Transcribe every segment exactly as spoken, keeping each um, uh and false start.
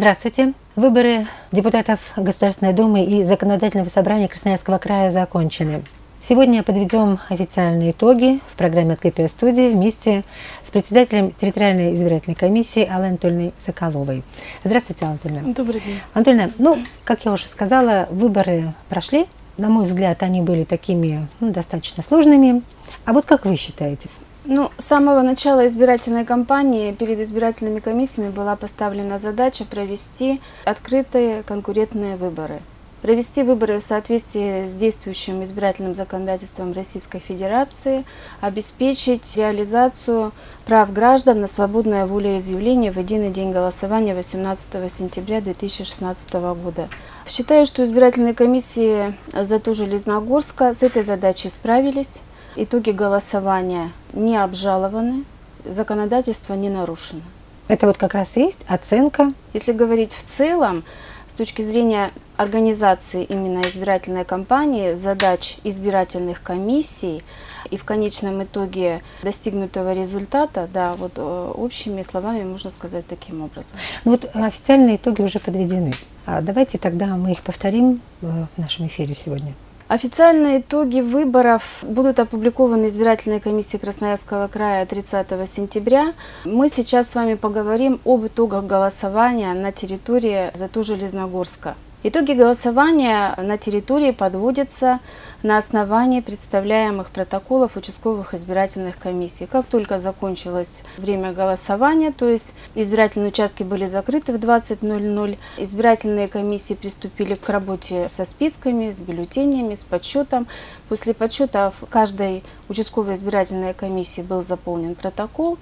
Здравствуйте. Выборы депутатов Государственной Думы и Законодательного собрания Красноярского края закончены. Сегодня подведем официальные итоги в программе «Открытая студия» вместе с председателем территориальной избирательной комиссии Аллой Анатольевной Соколовой. Здравствуйте, Алла Анатольевна. Добрый день. Анатольевна, ну, как я уже сказала, выборы прошли. На мой взгляд, они были такими ну, достаточно сложными. А вот как вы считаете? Ну, с самого начала избирательной кампании перед избирательными комиссиями была поставлена задача провести открытые конкурентные выборы. Провести выборы в соответствии с действующим избирательным законодательством Российской Федерации, обеспечить реализацию прав граждан на свободное волеизъявление в единый день голосования восемнадцатого сентября две тысячи шестнадцатого года. Считаю, что избирательные комиссии Зату-Железногорска с этой задачей справились. Итоги голосования не обжалованы, законодательство не нарушено. Это вот как раз и есть оценка. Если говорить в целом, с точки зрения организации именно избирательной кампании, задач избирательных комиссий и в конечном итоге достигнутого результата, да, вот общими словами можно сказать таким образом. Ну вот официальные итоги уже подведены. А давайте тогда мы их повторим в нашем эфире сегодня. Официальные итоги выборов будут опубликованы избирательной комиссией Красноярского края тридцатого сентября. Мы сейчас с вами поговорим об итогах голосования на территории Зату-Железногорска. Итоги голосования на территории подводятся на основании представляемых протоколов участковых избирательных комиссий. Как только закончилось время голосования, то есть избирательные участки были закрыты в двадцать ноль ноль, избирательные комиссии приступили к работе со списками, с бюллетенями, с подсчетом. После подсчета в каждой участковой избирательной комиссии был заполнен протокол.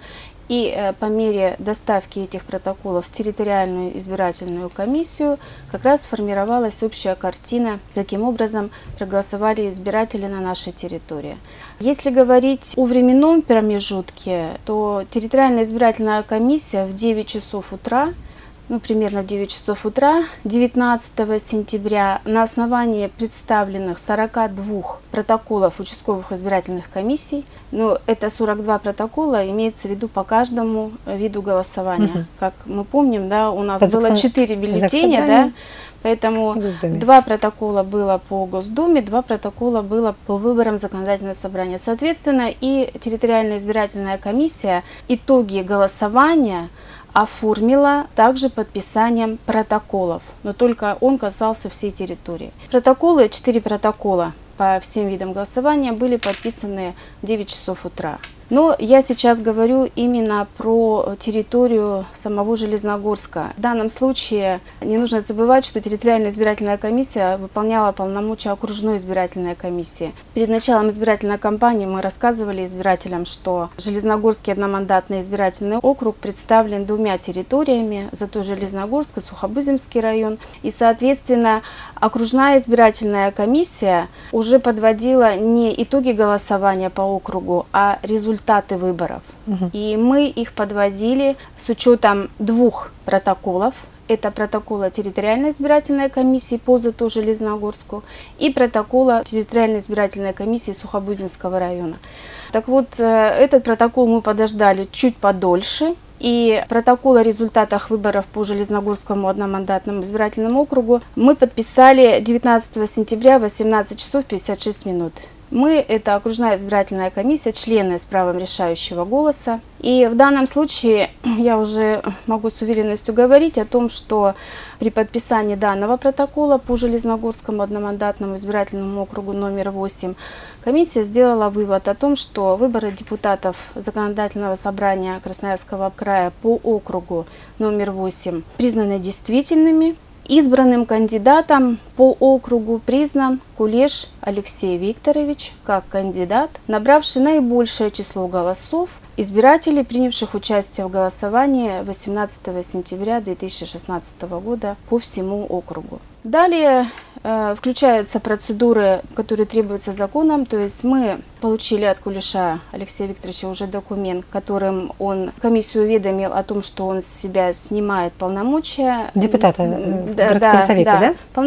И по мере доставки этих протоколов в территориальную избирательную комиссию как раз сформировалась общая картина, каким образом проголосовали избиратели на нашей территории. Если говорить о временном промежутке, то территориальная избирательная комиссия в девять часов утра, ну, примерно в девять часов утра девятнадцатого сентября на основании представленных сорока двух протоколов участковых избирательных комиссий, ну, это сорок два протокола, имеется в виду по каждому виду голосования. Угу. Как мы помним, да, у нас по было четыре бюллетеня, да, поэтому два протокола было по Госдуме, два протокола было по выборам законодательного собрания. Соответственно, и территориальная избирательная комиссия итоги голосования оформила также подписанием протоколов, но только он касался всей территории. Протоколы, четыре протокола по всем видам голосования были подписаны в девять часов утра. Но я сейчас говорю именно про территорию самого Железногорска. В данном случае не нужно забывать, что территориальная избирательная комиссия выполняла полномочия окружной избирательной комиссии. Перед началом избирательной кампании мы рассказывали избирателям, что Железногорский одномандатный избирательный округ представлен двумя территориями, Зату-Железногорск и Сухобузимский район. И, соответственно, окружная избирательная комиссия уже подводила не итоги голосования по округу, а результаты результаты выборов. Угу. И мы их подводили с учетом двух протоколов. Это протокола территориальной избирательной комиссии по Зату-Железногорску и протокола территориальной избирательной комиссии Сухобузимского района. Так вот, этот протокол мы подождали чуть подольше. И протокол о результатах выборов по Железногорскому одномандатному избирательному округу мы подписали девятнадцатого сентября в восемнадцать часов пятьдесят шесть минут. Мы – это окружная избирательная комиссия, члены с правом решающего голоса. И в данном случае я уже могу с уверенностью говорить о том, что при подписании данного протокола по Железногорскому одномандатному избирательному округу номер восемь комиссия сделала вывод о том, что выборы депутатов Законодательного собрания Красноярского края по округу номер восемь признаны действительными. Избранным кандидатом по округу признан Кулеш Алексей Викторович как кандидат, набравший наибольшее число голосов избирателей, принявших участие в голосовании восемнадцатого сентября две тысячи шестнадцатого года по всему округу. Далее э, включаются процедуры, которые требуются законом, то есть мы получили от Кулеша Алексея Викторовича уже документ, которым он комиссию уведомил о том, что он с себя снимает полномочия депутата да, городского да, совета, да, да? полномочия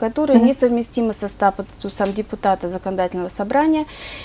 которые Мгм. несовместимы со статусом депутата законодательного собрания.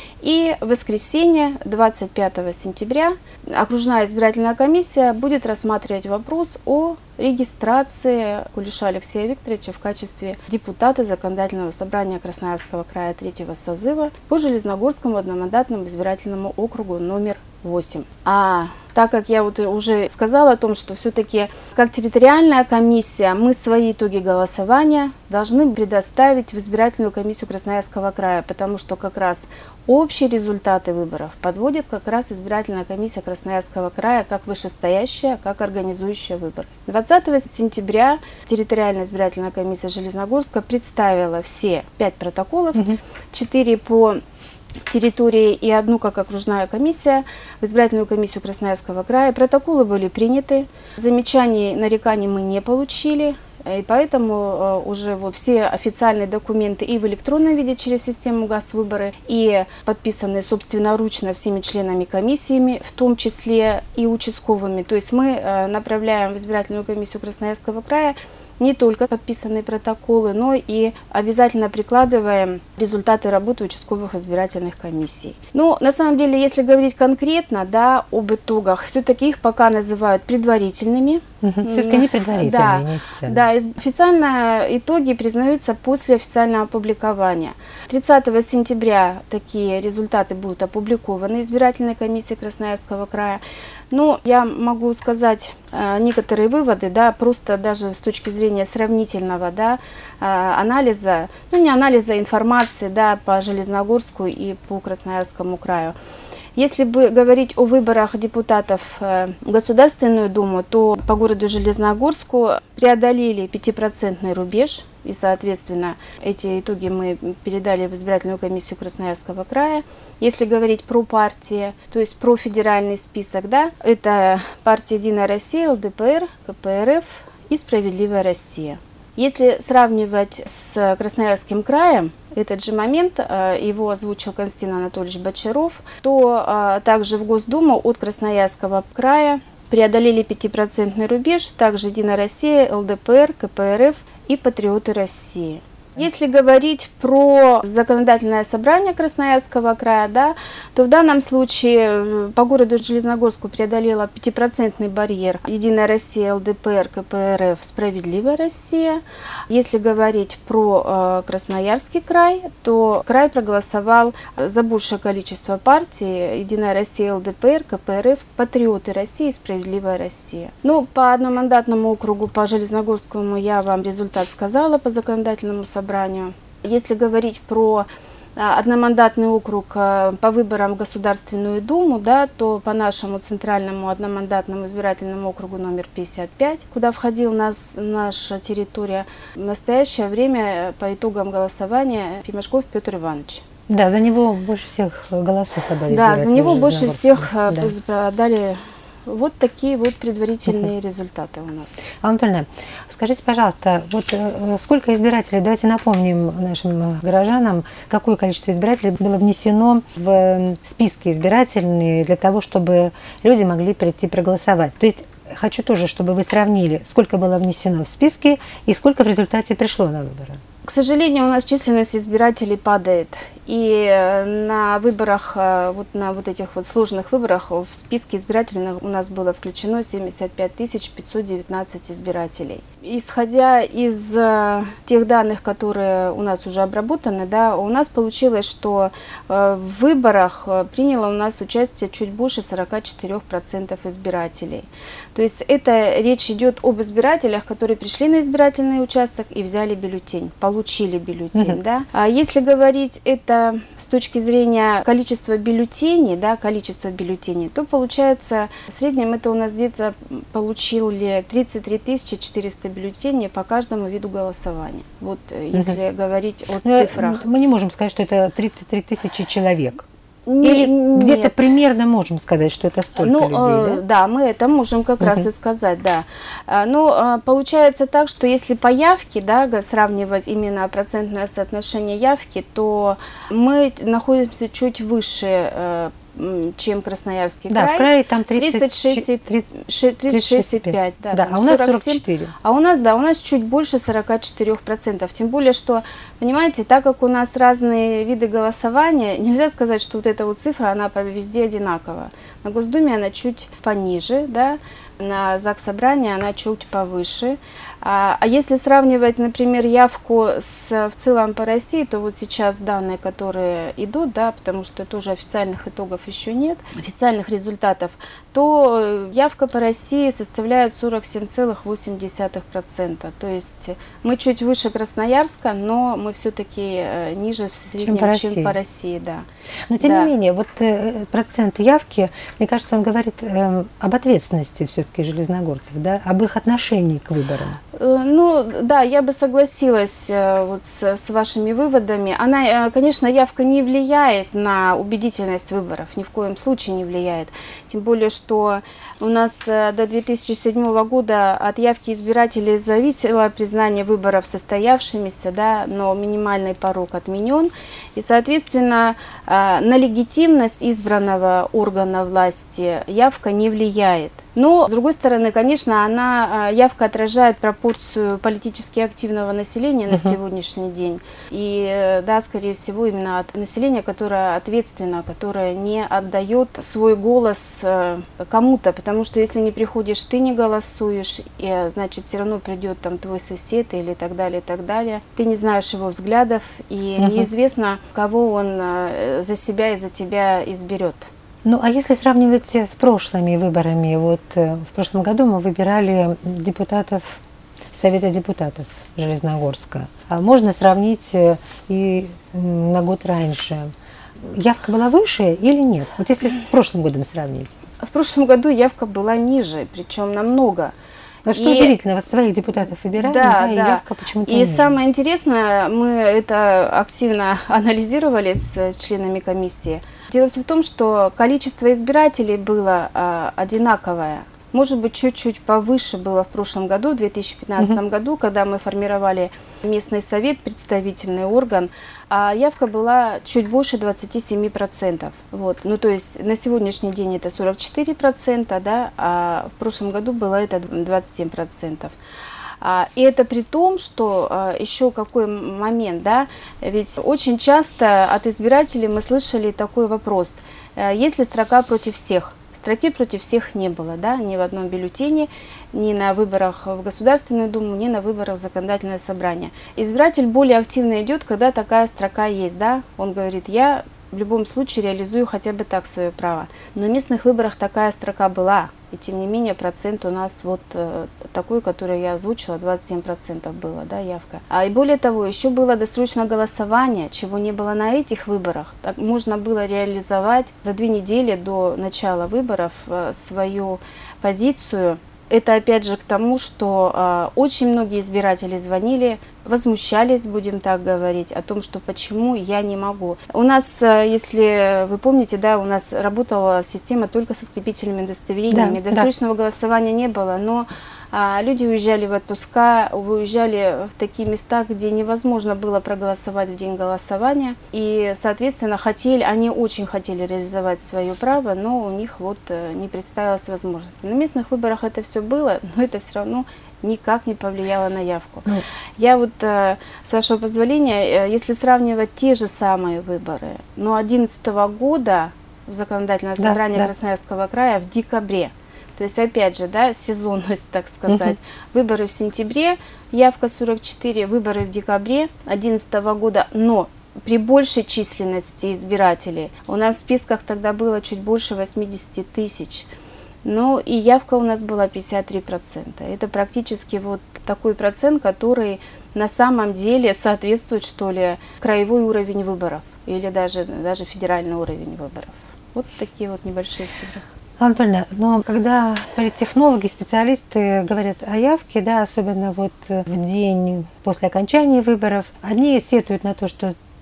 И в воскресенье, двадцать пятого сентября, окружная избирательная комиссия будет рассматривать вопрос о регистрации Кулеша Алексея Викторовича в качестве депутата законодательного собрания Красноярского края третьего созыва по Железногорскому одномандатному избирательному округу номер восемь. А так как я вот уже сказала о том, что все-таки как территориальная комиссия мы свои итоги голосования должны предоставить в избирательную комиссию Красноярского края, потому что как раз общие результаты выборов подводит как раз избирательная комиссия Красноярского края как вышестоящая, как организующая выборы. двадцатого сентября территориальная избирательная комиссия Железногорска представила все пять протоколов, четыре по территории и одну как окружная комиссия в избирательную комиссию Красноярского края. Протоколы были приняты, замечаний, нареканий мы не получили. И поэтому уже вот все официальные документы и в электронном виде через систему ГАЗ-выборы, и подписанные собственноручно всеми членами комиссиями, в том числе и участковыми. То есть мы направляем в избирательную комиссию Красноярского края не только подписанные протоколы, но и обязательно прикладываем результаты работы участковых избирательных комиссий. Но на самом деле, если говорить конкретно, да, об итогах, все-таки их пока называют предварительными. Угу. Все-таки не предварительные, да, не официальные. Да, официально итоги признаются после официального опубликования. тридцатого сентября такие результаты будут опубликованы избирательной комиссией Красноярского края. Но я могу сказать э, некоторые выводы, да, просто даже с точки зрения сравнительного, да, э, анализа, ну не анализа информации, да, по Железногорску и по Красноярскому краю. Если бы говорить о выборах депутатов в Государственную Думу, то по городу Железногорску преодолели пятипроцентный рубеж, и, соответственно, эти итоги мы передали в избирательную комиссию Красноярского края. Если говорить про партии, то есть про федеральный список, да, это партия «Единая Россия», эл дэ пэ эр, ка пэ эр эф и «Справедливая Россия». Если сравнивать с Красноярским краем, этот же момент, его озвучил Константин Анатольевич Бочаров, то также в Госдуму от Красноярского края преодолели пятипроцентный рубеж, также «Единая Россия», эл дэ пэ эр, ка пэ эр эф и «Патриоты России». Если говорить про законодательное собрание Красноярского края, да, то в данном случае по городу Железногорску преодолела пятипроцентный барьер «Единая Россия», эл дэ пэ эр, ка пэ эр эф, «Справедливая Россия». Если говорить про э, Красноярский край, то край проголосовал за большее количество партий «Единая Россия», эл дэ пэ эр, ка пэ эр эф, «Патриоты России» и «Справедливая Россия». Ну, по одномандатному округу, по Железногорскому, я вам результат сказала по законодательному собранию. Если говорить про одномандатный округ по выборам в Государственную Думу, да, то по нашему центральному одномандатному избирательному округу номер пятьдесят пять, куда входила нас, наша территория, в настоящее время по итогам голосования Пимашков Петр Иванович. Да, за него больше всех голосов отдали. Да, за него больше всех да. отдали. Вот такие вот предварительные uh-huh. результаты у нас. Анна Анатольевна, скажите, пожалуйста, вот сколько избирателей, давайте напомним нашим горожанам, какое количество избирателей было внесено в списки избирательные для того, чтобы люди могли прийти проголосовать. То есть хочу тоже, чтобы вы сравнили, сколько было внесено в списки и сколько в результате пришло на выборы. К сожалению, у нас численность избирателей падает. И на выборах, вот на вот этих вот сложных выборах в списке избирателей у нас было включено семьдесят пять тысяч пятьсот девятнадцать избирателей. Исходя из тех данных, которые у нас уже обработаны, да, у нас получилось, что в выборах приняло у нас участие чуть больше сорока четырёх процентов избирателей. То есть это речь идет об избирателях, которые пришли на избирательный участок и взяли бюллетень, получили бюллетень. Mm-hmm. Да. А если говорить это с точки зрения количества бюллетеней, да, количество бюллетеней, то получается в среднем это у нас где-то получили тридцать три тысячи четыреста бюллетеней по каждому виду голосования. Вот если mm-hmm. говорить о цифрах. Мы не можем сказать, что это тридцать три тысячи человек. Или где-то примерно можем сказать, что это столько ну, людей, да? Да, мы это можем как uh-huh. раз и сказать, да. Но получается так, что если по явке, да, сравнивать именно процентное соотношение явки, то мы находимся чуть выше чем Красноярский да, край. В крае там тридцать шесть и пять. Да, да, а у нас сорок четыре. А у нас, да, у нас чуть больше сорока четырёх процентов. Тем более, что, понимаете, так как у нас разные виды голосования, нельзя сказать, что вот эта вот цифра, она везде одинакова. На Госдуме она чуть пониже, да, на Заксобрании она чуть повыше. А, а если сравнивать, например, явку с, в целом по России, то вот сейчас данные, которые идут, да, потому что тоже официальных итогов еще нет, официальных результатов, то явка по России составляет сорок семь целых восемь десятых процента. То есть мы чуть выше Красноярска, но мы все-таки ниже в среднем, чем по России. Чем по России, да. Но тем да. не менее, вот э, процент явки, мне кажется, он говорит э, об ответственности все-таки железногорцев, да, об их отношении к выборам. Ну, да, я бы согласилась вот с, с вашими выводами. Она, конечно, явка не влияет на убедительность выборов, ни в коем случае не влияет. Тем более, что у нас до две тысячи седьмого года от явки избирателей зависело признание выборов состоявшимися, да, но минимальный порог отменен. И, соответственно, на легитимность избранного органа власти явка не влияет. Но, с другой стороны, конечно, она, явка отражает пропорцию политически активного населения на uh-huh. сегодняшний день. И, да, скорее всего, именно от населения, которое ответственно, которое не отдает свой голос кому-то. Потому что если не приходишь, ты не голосуешь, и, значит, все равно придет там твой сосед или так далее, и так далее. Ты не знаешь его взглядов, и uh-huh. неизвестно, кого он за себя и за тебя изберет. Ну, а если сравнивать с прошлыми выборами, вот в прошлом году мы выбирали депутатов Совета депутатов Железногорска. А можно сравнить и на год раньше. Явка была выше или нет? Вот если с прошлым годом сравнить. В прошлом году явка была ниже, причем намного. Ну, что и... удивительно, вас своих депутатов выбирали, да, да, и да. явка почему-то И ниже. самое интересное, мы это активно анализировали с членами комиссии. Дело все в том, что количество избирателей было а, одинаковое. Может быть, чуть-чуть повыше было в прошлом году, в две тысячи пятнадцатом uh-huh. году, когда мы формировали местный совет, представительный орган, а явка была чуть больше двадцати семи процентов. Вот. Ну, то есть на сегодняшний день это сорок четыре процента, да, а в прошлом году было это двадцать семь процентов. И это при том, что еще какой момент, да, ведь очень часто от избирателей мы слышали такой вопрос: есть ли строка против всех? Строки против всех не было, да, ни в одном бюллетене, ни на выборах в Государственную Думу, ни на выборах в Законодательное собрание. Избиратель более активно идет, когда такая строка есть, да, он говорит: я в любом случае реализую хотя бы так свое право. На местных выборах такая строка была, и тем не менее процент у нас вот э, такой, который я озвучила, двадцать семь процентов было, да, явка. А и более того, еще было досрочное голосование, чего не было на этих выборах. Так можно было реализовать за две недели до начала выборов э, свою позицию. Это опять же к тому, что э, очень многие избиратели звонили, возмущались, будем так говорить, о том, что почему я не могу. У нас, э, если вы помните, да, у нас работала система только с открепительными удостоверениями. Да, досрочного да. голосования не было, но э, люди уезжали в отпуска, уезжали в такие места, где невозможно было проголосовать в день голосования. И, соответственно, хотели, они очень хотели реализовать свое право, но у них вот э, не представилось возможности. На местных выборах это все было, но это все равно никак не повлияло на явку. Ну. Я вот, э, с вашего позволения, э, если сравнивать те же самые выборы, но две тысячи одиннадцатого года в Законодательное да, собрание да. Красноярского края в декабре, то есть опять же, да, сезонность, так сказать, угу. выборы в сентябре, явка сорок четыре, выборы в декабре две тысячи одиннадцатого года, но при большей численности избирателей, у нас в списках тогда было чуть больше восьмидесяти тысяч. Ну и явка у нас была пятьдесят три процента. Это практически вот такой процент, который на самом деле соответствует, что ли, краевой уровень выборов или даже, даже федеральный уровень выборов. Вот такие вот небольшие цифры. Анатольевна, но когда политтехнологи, специалисты говорят о явке, да, особенно вот в день после окончания выборов, одни сетуют на то, что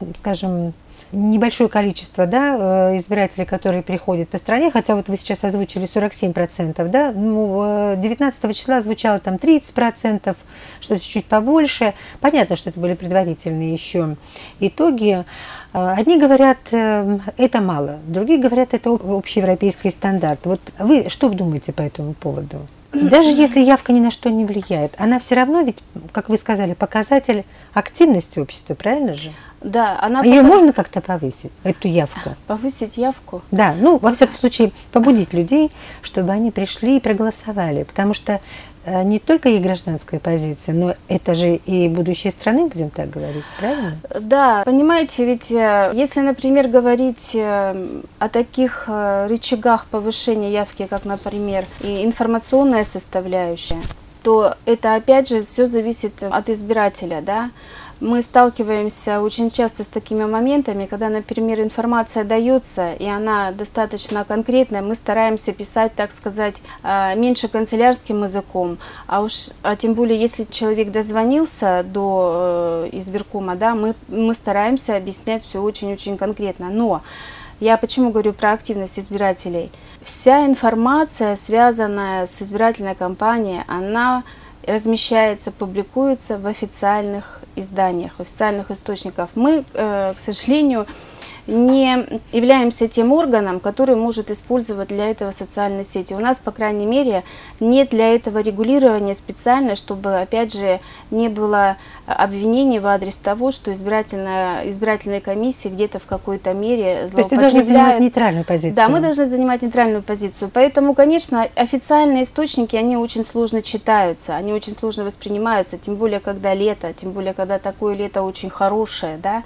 скажем, небольшое количество, да, избирателей, которые приходят по стране, хотя вот вы сейчас озвучили сорок семь процентов, да, ну, девятнадцатого числа звучало там тридцать процентов, что-то чуть побольше. Понятно, что это были предварительные еще итоги. Одни говорят, это мало, другие говорят, это общеевропейский стандарт. Вот вы что думаете по этому поводу? Даже если явка ни на что не влияет, она все равно ведь, как вы сказали, показатель активности общества, правильно же? Да, она... Ее пока... можно как-то повысить, эту явку? Повысить явку? Да, ну, во всяком случае, побудить людей, чтобы они пришли и проголосовали, потому что не только и гражданская позиция, но это же и будущее страны, будем так говорить, правильно? Да, понимаете, ведь если, например, говорить о таких рычагах повышения явки, как, например, и информационная составляющая, то это, опять же, все зависит от избирателя, да. Мы сталкиваемся очень часто с такими моментами, когда, например, информация дается, и она достаточно конкретная, мы стараемся писать, так сказать, меньше канцелярским языком, а уж, а тем более, если человек дозвонился до избиркома, да, мы, мы стараемся объяснять все очень-очень конкретно. Но я почему говорю про активность избирателей? Вся информация, связанная с избирательной кампанией, она размещается, публикуется в официальных изданиях, в официальных источниках. Мы, к сожалению, не являемся тем органом, который может использовать для этого социальные сети. У нас, по крайней мере, нет для этого регулирования специально, чтобы, опять же, не было обвинений в адрес того, что избирательная, избирательные комиссии где-то в какой-то мере злоупотребляют. То есть вы должны занимать нейтральную позицию? Да, мы должны занимать нейтральную позицию. Поэтому, конечно, официальные источники, они очень сложно читаются, они очень сложно воспринимаются, тем более, когда лето, тем более, когда такое лето очень хорошее, да.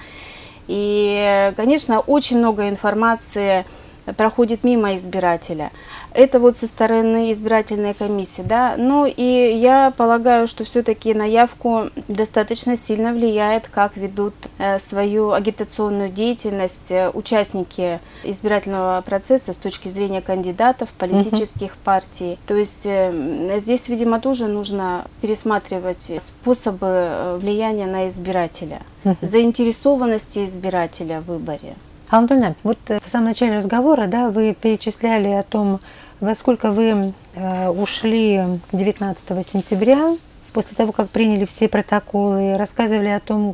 И, конечно, очень много информации проходит мимо избирателя. Это вот со стороны избирательной комиссии, да. Ну и я полагаю, что все-таки на явку достаточно сильно влияет, как ведут э, свою агитационную деятельность э, участники избирательного процесса с точки зрения кандидатов, политических uh-huh. партий. То есть э, здесь, видимо, тоже нужно пересматривать способы влияния на избирателя, uh-huh. заинтересованности избирателя в выборе. Алла Анатольевна, вот в самом начале разговора, да, вы перечисляли о том, во сколько вы э, ушли девятнадцатого сентября, после того, как приняли все протоколы, рассказывали о том,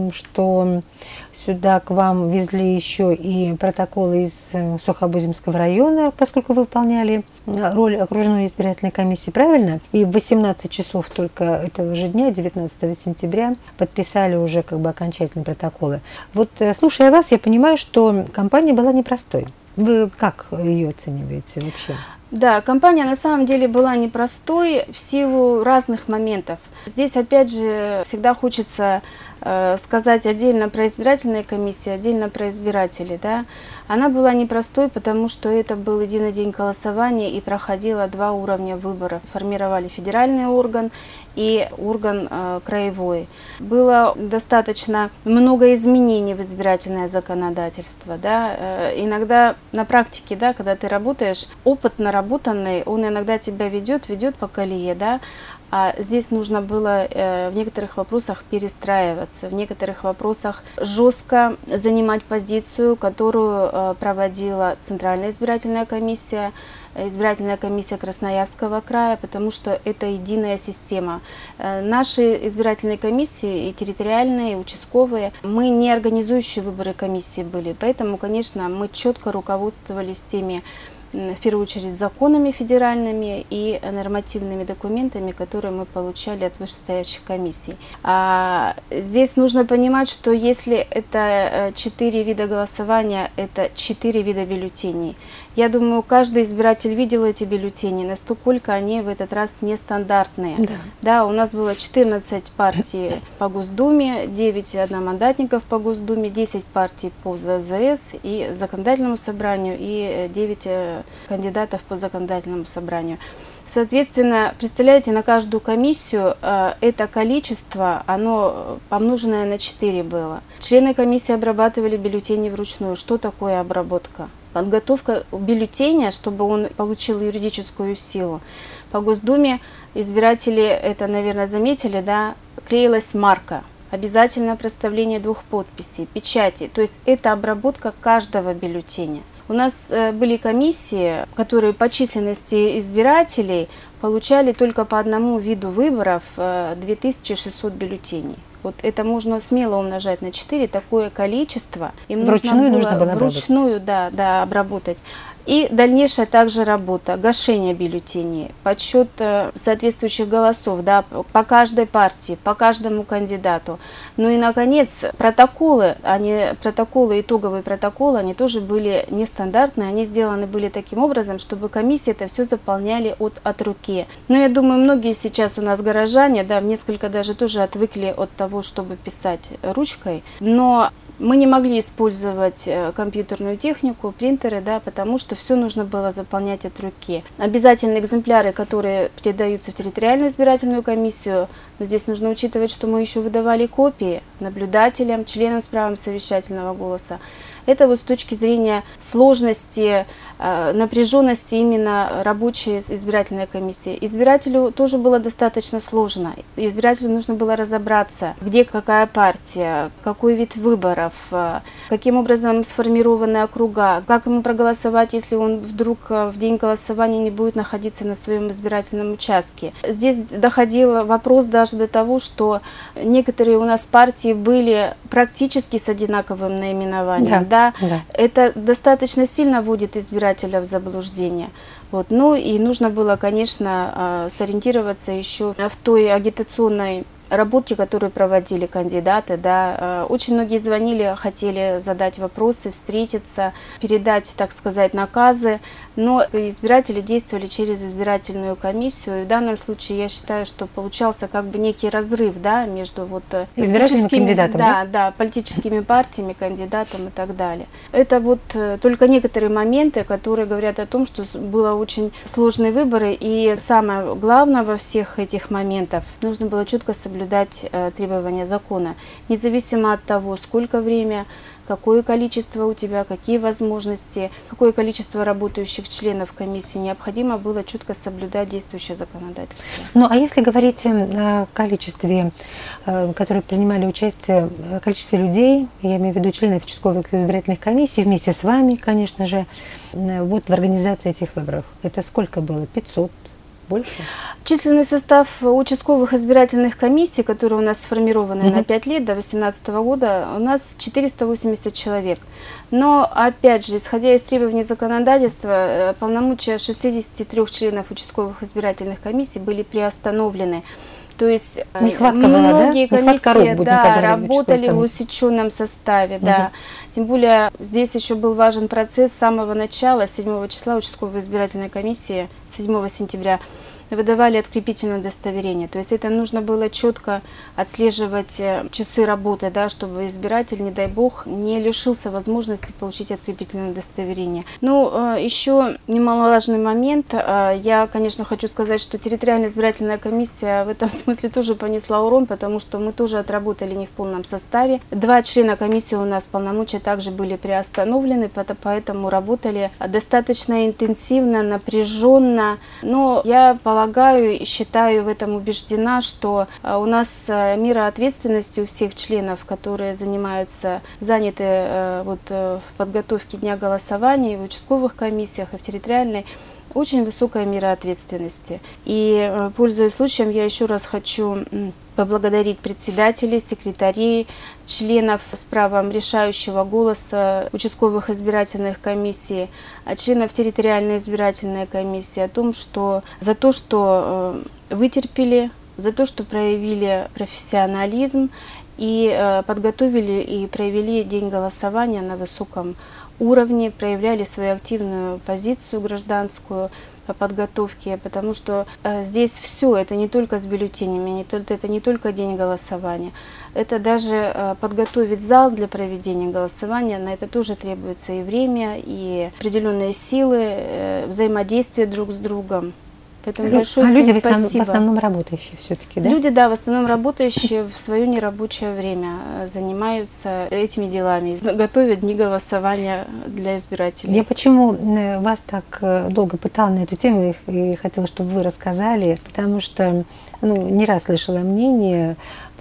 что сюда к вам везли еще и протоколы из Сухобузимского района, поскольку вы выполняли роль окружной избирательной комиссии, правильно? И в восемнадцать часов только этого же дня, девятнадцатого сентября, подписали уже как бы окончательные протоколы. Вот, слушая вас, я понимаю, что кампания была непростой. Вы как ее оцениваете вообще? Да, кампания на самом деле была непростой в силу разных моментов. Здесь, опять же, всегда хочется э, сказать отдельно про избирательные комиссии, отдельно про избирателей. Да? Она была непростой, потому что это был единый день голосования и проходило два уровня выборов. Формировали федеральный орган и орган э, краевой. Было достаточно много изменений в избирательное законодательство. Да? Э, иногда на практике, да, когда ты работаешь, опыт наработанный, он иногда тебя ведет, ведет по колее, да? А здесь нужно было э, в некоторых вопросах перестраиваться, в некоторых вопросах жестко занимать позицию, которую э, проводила Центральная избирательная комиссия, избирательная комиссия Красноярского края, потому что это единая система. Э, наши избирательные комиссии, и территориальные, и участковые, мы не организующие выборы комиссии были, поэтому, конечно, мы четко руководствовались теми, в первую очередь, законами федеральными и нормативными документами, которые мы получали от вышестоящих комиссий. А здесь нужно понимать, что если это четыре вида голосования, это четыре вида бюллетеней. Я думаю, каждый избиратель видел эти бюллетени, насколько они в этот раз нестандартные. Да. Да, у нас было четырнадцать партий по Госдуме, девять одномандатников по Госдуме, десять партий по ЗАЗС и законодательному собранию и девять кандидатов по законодательному собранию. Соответственно, представляете, на каждую комиссию э, это количество, оно помноженное на четыре было. Члены комиссии обрабатывали бюллетени вручную. Что такое обработка? Подготовка бюллетеня, чтобы он получил юридическую силу. По Госдуме избиратели это, наверное, заметили, да, клеилась марка. обязательно проставление двух подписей, печати. То есть это обработка каждого бюллетеня. У нас были комиссии, которые по численности избирателей получали только по одному виду выборов две тысячи шестьсот бюллетеней. Вот это можно смело умножать на четыре, такое количество. Им вручную нужно было, нужно было вручную, да, да, обработать. И дальнейшая также работа, гашение бюллетеней, подсчет соответствующих голосов, да, по каждой партии, по каждому кандидату. Ну и, наконец, протоколы, они, протоколы, итоговые протоколы, они тоже были нестандартные, они сделаны были таким образом, чтобы комиссии это все заполняли от, от руки. Но я думаю, многие сейчас у нас горожане, да, несколько даже тоже отвыкли от того, чтобы писать ручкой, но мы не могли использовать компьютерную технику, принтеры, да, потому что все нужно было заполнять от руки. Обязательно экземпляры, которые передаются в территориальную избирательную комиссию, но здесь нужно учитывать, что мы еще выдавали копии наблюдателям, членам с правом совещательного голоса. Это вот с точки зрения сложности, напряженности именно рабочей избирательной комиссии. Избирателю тоже было достаточно сложно. Избирателю нужно было разобраться, где какая партия, какой вид выборов, каким образом сформированы округа, как ему проголосовать, если он вдруг в день голосования не будет находиться на своем избирательном участке. Здесь доходил вопрос даже до того, что некоторые у нас партии были практически с одинаковым наименованием. Да. Да, да. Это достаточно сильно вводит избирателя в заблуждение. Вот. Ну и нужно было, конечно, сориентироваться еще в той агитационной работе, которую проводили кандидаты. Да. Очень многие звонили, хотели задать вопросы, встретиться, передать, так сказать, наказы, но избиратели действовали через избирательную комиссию. И в данном случае я считаю, что получался как бы некий разрыв, да, между вот избирательными кандидатами, да, да? Да, политическими партиями, кандидатом и так далее. Это вот только некоторые моменты, которые говорят о том, что было очень сложные выборы, и самое главное во всех этих моментах нужно было четко соблюдать требования закона, независимо от того, сколько время, какое количество у тебя, какие возможности, какое количество работающих членов комиссии, необходимо было четко соблюдать действующее законодательство. Ну, а если говорить о количестве, которые принимали участие, о количестве людей, я имею в виду членов участковых избирательных комиссий, вместе с вами, конечно же, вот в организации этих выборов, это сколько было? пятьсот? Больше? Численный состав участковых избирательных комиссий, которые у нас сформированы mm-hmm. на пять лет, до две тысячи восемнадцатого года, у нас четыреста восемьдесят человек. Но, опять же, исходя из требований законодательства, полномочия шестидесяти трёх членов участковых избирательных комиссий были приостановлены. То есть Нехватка многие была, да? комиссии рук, да, работали в усеченном составе. Угу. Да. Тем более здесь еще был важен процесс с самого начала, седьмого числа участковой избирательной комиссии, седьмого сентября, выдавали открепительное удостоверение. То есть это нужно было четко отслеживать часы работы, да, чтобы избиратель, не дай бог, не лишился возможности получить открепительное удостоверение. Ну, еще немаловажный момент. Я, конечно, хочу сказать, что территориальная избирательная комиссия в этом смысле тоже понесла урон, потому что мы тоже отработали не в полном составе. Два члена комиссии у нас полномочия также были приостановлены, поэтому работали достаточно интенсивно, напряженно. Но я полагаю, Полагаю и считаю, в этом убеждена, что у нас мера ответственности у всех членов, которые занимаются, заняты вот, в подготовке дня голосования в участковых комиссиях и в территориальной, очень высокая мера ответственности. И, пользуясь случаем, я еще раз хочу поблагодарить председателей, секретарей, членов с правом решающего голоса участковых избирательных комиссий, членов территориальной избирательной комиссии о том, что за то, что вытерпели, за то, что проявили профессионализм и подготовили и провели день голосования на высоком уровне, проявляли свою активную позицию гражданскую по подготовке, потому что э, здесь все, это не только с бюллетенями, не только, это не только день голосования, это даже э, подготовить зал для проведения голосования, на это тоже требуется и время, и определенные силы, э, взаимодействие друг с другом. Поэтому Лю большое а всем люди спасибо. В основном, в основном работающие все-таки, да? Люди, да, в основном работающие в свое нерабочее время занимаются этими делами, готовят дни голосования для избирателей. Я почему вас так долго пытала на эту тему и хотела, чтобы вы рассказали, потому что ну, не раз слышала мнение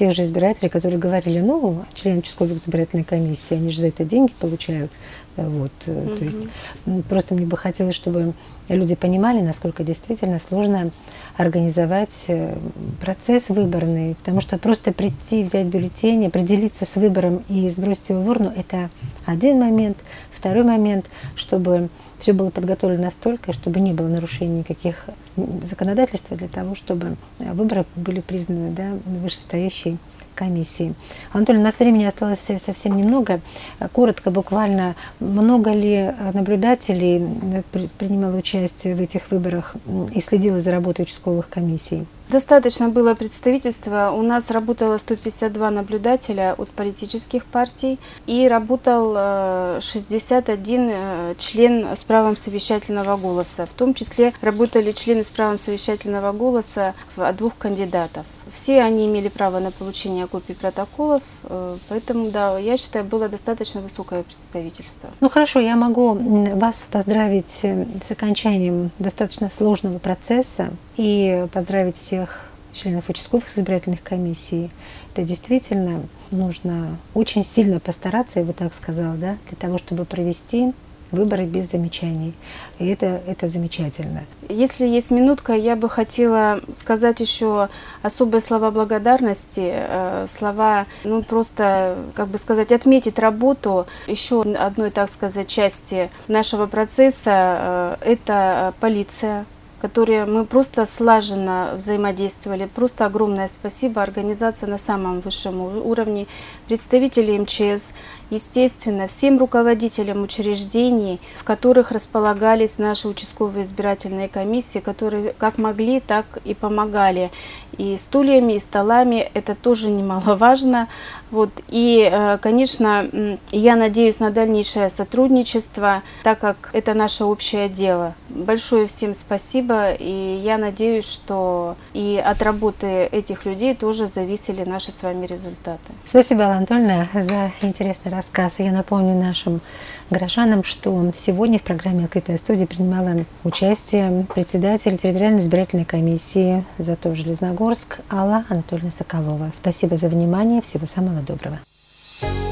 тех же избирателей, которые говорили, ну, члены участковой избирательной комиссии, они же за это деньги получают. Вот, mm-hmm. То есть просто мне бы хотелось, чтобы люди понимали, насколько действительно сложно организовать процесс выборный, потому что просто прийти, взять бюллетень, определиться с выбором и сбросить его в урну – это один момент. Второй момент, чтобы все было подготовлено настолько, чтобы не было нарушений никаких законодательств для того, чтобы выборы были признаны, да, вышестоящей комиссии. Анатолий, у нас времени осталось совсем немного. Коротко, буквально, много ли наблюдателей принимало участие в этих выборах и следило за работой участковых комиссий? Достаточно было представительства. У нас работало сто пятьдесят два наблюдателя от политических партий и работал шестьдесят один член с правом совещательного голоса. В том числе работали члены с правом совещательного голоса от двух кандидатов. Все они имели право на получение копий протоколов, поэтому, да, я считаю, было достаточно высокое представительство. Ну хорошо, я могу вас поздравить с окончанием достаточно сложного процесса и поздравить всех членов участковых избирательных комиссий. Это действительно нужно очень сильно постараться, я бы так сказала, да, для того, чтобы провести выборы без замечаний. И это, это замечательно. Если есть минутка, я бы хотела сказать еще особые слова благодарности, слова, ну просто, как бы сказать, отметить работу еще одной, так сказать, части нашего процесса. Это полиция, которые мы просто слаженно взаимодействовали. Просто огромное спасибо. Организация на самом высшем уровне, представители эм че эс, естественно, всем руководителям учреждений, в которых располагались наши участковые избирательные комиссии, которые как могли, так и помогали. И стульями, и столами, это тоже немаловажно. Вот. И, конечно, я надеюсь на дальнейшее сотрудничество, так как это наше общее дело. Большое всем спасибо, и я надеюсь, что и от работы этих людей тоже зависели наши с вами результаты. Спасибо, Алла Анатольевна, за интересный рассказ. Я напомню нашим горожанам, что сегодня в программе «Открытая студия» принимала участие председатель территориальной избирательной комиссии ЗАТО Железногорск Алла Анатольевна Соколова. Спасибо за внимание. Всего самого доброго.